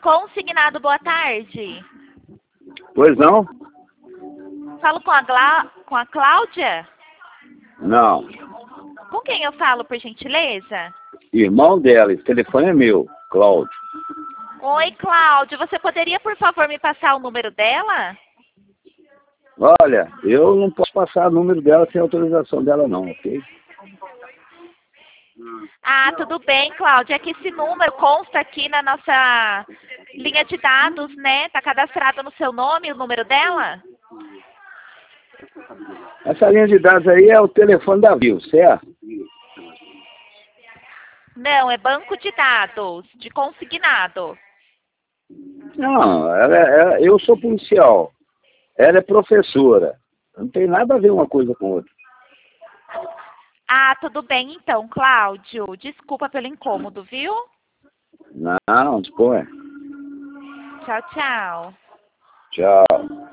Consignado, boa tarde. Pois não? Falo com a Cláudia? Não. Com quem eu falo, por gentileza? Irmão dela, esse telefone é meu, Cláudio. Oi, Cláudio. Você poderia, por favor, me passar o número dela? Olha, eu não posso passar o número dela sem autorização dela não, ok? Ah, tudo bem, Cláudia. É que esse número consta aqui na nossa linha de dados, né? Tá cadastrado no seu nome o número dela? Essa linha de dados aí é o telefone da Viu, certo? Não, é banco de dados, de consignado. Não, eu sou policial. Ela é professora. Não tem nada a ver uma coisa com outra. Ah, tudo bem então, Cláudio. Desculpa pelo incômodo, viu? Não, dispõe. Tchau, tchau. Tchau.